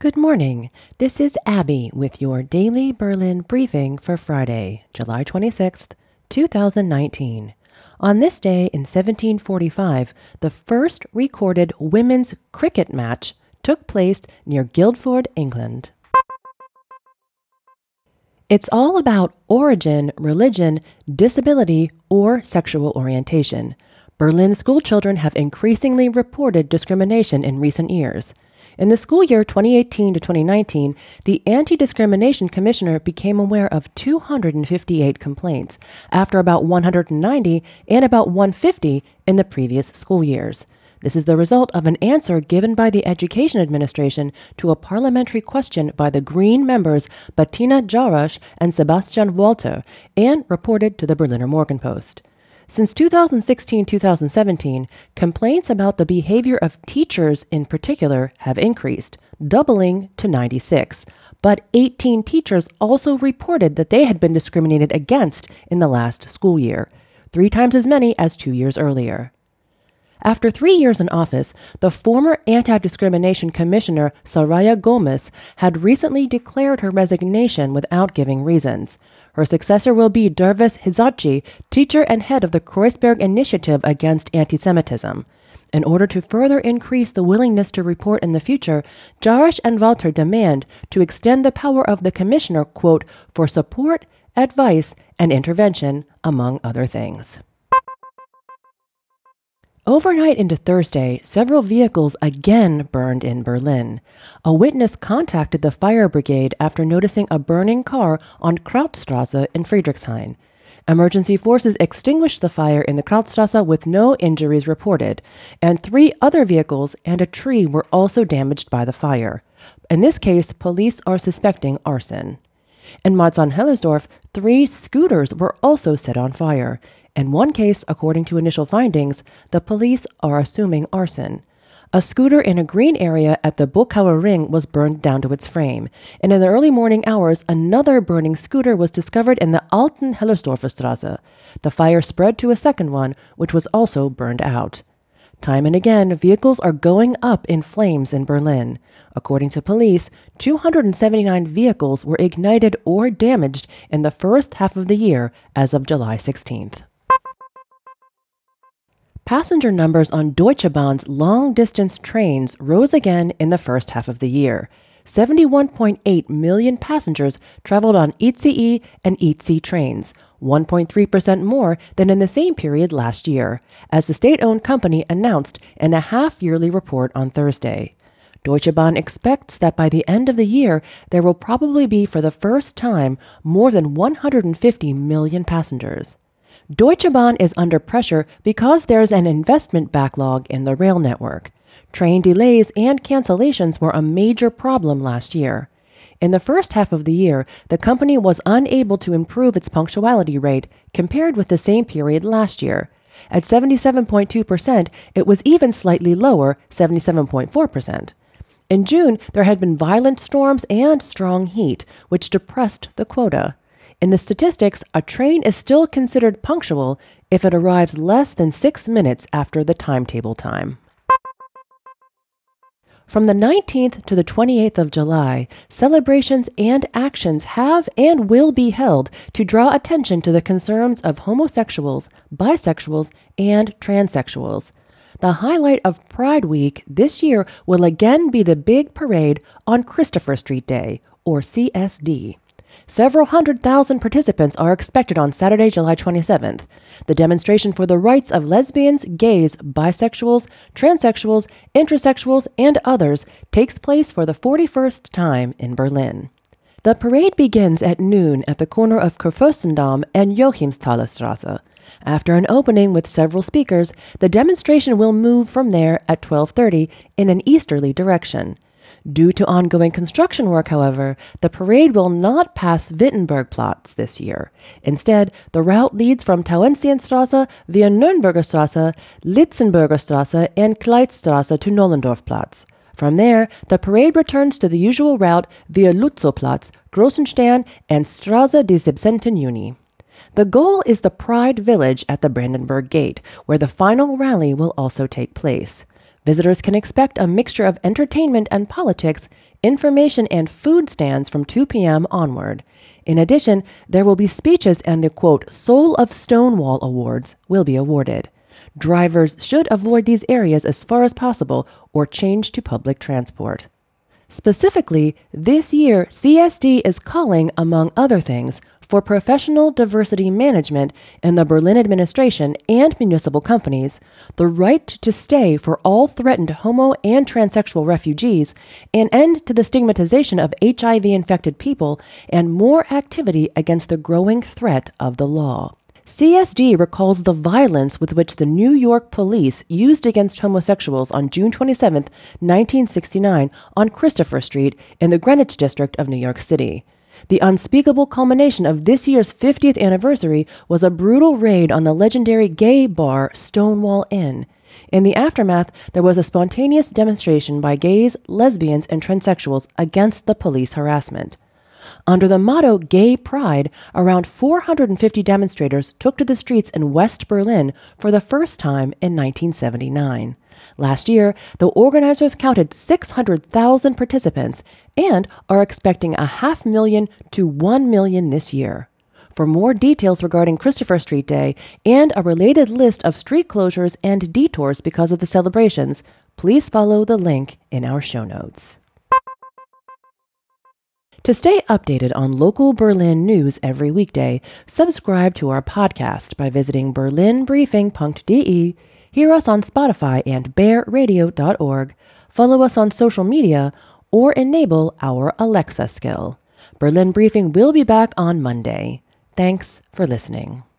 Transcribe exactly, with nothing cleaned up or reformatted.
Good morning. This is Abby with your daily Berlin briefing for Friday, July twenty-sixth, two thousand nineteen. On this day in seventeen forty-five, the first recorded women's cricket match took place near Guildford, England. It's all about origin, religion, disability, or sexual orientation. Berlin schoolchildren have increasingly reported discrimination in recent years. In the school year twenty eighteen to twenty nineteen, the Anti-Discrimination Commissioner became aware of two hundred fifty-eight complaints, after about one hundred ninety and about one hundred fifty in the previous school years. This is the result of an answer given by the Education Administration to a parliamentary question by the Green members Bettina Jarasch and Sebastian Walter, and reported to the Berliner Morgenpost. Since two thousand sixteen to two thousand seventeen, complaints about the behavior of teachers in particular have increased, doubling to ninety-six. But eighteen teachers also reported that they had been discriminated against in the last school year, three times as many as two years earlier. After three years in office, the former Anti-Discrimination Commissioner Soraya Gomez had recently declared her resignation without giving reasons. Her successor will be Dervis Hizachi, teacher and head of the Kreuzberg Initiative Against Antisemitism. In order to further increase the willingness to report in the future, Jarasch and Walter demand to extend the power of the commissioner, quote, for support, advice, and intervention, among other things. Overnight into Thursday, several vehicles again burned in Berlin. A witness contacted the fire brigade after noticing a burning car on Krautstrasse in Friedrichshain. Emergency forces extinguished the fire in the Krautstrasse with no injuries reported, and three other vehicles and a tree were also damaged by the fire. In this case, police are suspecting arson. In Marzahn-Hellersdorf, three scooters were also set on fire. In one case, according to initial findings, the police are assuming arson. A scooter in a green area at the Buchauer Ring was burned down to its frame, and in the early morning hours, another burning scooter was discovered in the Alten Hellersdorfer Straße. The fire spread to a second one, which was also burned out. Time and again, vehicles are going up in flames in Berlin. According to police, two hundred seventy-nine vehicles were ignited or damaged in the first half of the year as of July sixteenth. Passenger numbers on Deutsche Bahn's long-distance trains rose again in the first half of the year. seventy-one point eight million passengers traveled on I C E and I C trains, one point three percent more than in the same period last year, as the state-owned company announced in a half-yearly report on Thursday. Deutsche Bahn expects that by the end of the year, there will probably be, for the first time, more than one hundred fifty million passengers. Deutsche Bahn is under pressure because there's an investment backlog in the rail network. Train delays and cancellations were a major problem last year. In the first half of the year, the company was unable to improve its punctuality rate compared with the same period last year. At seventy-seven point two percent, it was even slightly lower, seventy-seven point four percent. In June, there had been violent storms and strong heat, which depressed the quota. In the statistics, a train is still considered punctual if it arrives less than six minutes after the timetable time. From the nineteenth to the twenty-eighth of July, celebrations and actions have and will be held to draw attention to the concerns of homosexuals, bisexuals, and transsexuals. The highlight of Pride Week this year will again be the big parade on Christopher Street Day, or C S D. Several hundred thousand participants are expected on Saturday, July twenty-seventh. The demonstration for the rights of lesbians, gays, bisexuals, transsexuals, intersexuals, and others takes place for the forty-first time in Berlin. The parade begins at noon at the corner of Kurfürstendamm and Joachimsthaler Straße. After an opening with several speakers, the demonstration will move from there at twelve thirty in an easterly direction. Due to ongoing construction work, however, the parade will not pass Wittenbergplatz this year. Instead, the route leads from Tauentzienstraße via Nürnberger Straße, Lietzenburger Straße, and Kleiststraße to Nollendorfplatz. From there, the parade returns to the usual route via Lutzowplatz, Großenstern, and Straße des siebzehnten Juni. The goal is the Pride Village at the Brandenburg Gate, where the final rally will also take place. Visitors can expect a mixture of entertainment and politics, information and food stands from two p.m. onward. In addition, there will be speeches and the, quote, Soul of Stonewall Awards will be awarded. Drivers should avoid these areas as far as possible or change to public transport. Specifically, this year, C S D is calling, among other things, for professional diversity management in the Berlin administration and municipal companies, the right to stay for all threatened homo and transsexual refugees, an end to the stigmatization of H I V-infected people, and more activity against the growing threat of the law. C S D recalls the violence with which the New York police used against homosexuals on June twenty-seventh, nineteen sixty-nine, on Christopher Street in the Greenwich district of New York City. The unspeakable culmination of this year's fiftieth anniversary was a brutal raid on the legendary gay bar Stonewall Inn. In the aftermath, there was a spontaneous demonstration by gays, lesbians, and transsexuals against the police harassment. Under the motto Gay Pride, around four hundred fifty demonstrators took to the streets in West Berlin for the first time in nineteen seventy-nine. Last year, the organizers counted six hundred thousand participants and are expecting a half million to one million this year. For more details regarding Christopher Street Day and a related list of street closures and detours because of the celebrations, please follow the link in our show notes. To stay updated on local Berlin news every weekday, subscribe to our podcast by visiting berlin briefing dot d e, hear us on Spotify and bear radio dot org, follow us on social media, or enable our Alexa skill. Berlin Briefing will be back on Monday. Thanks for listening.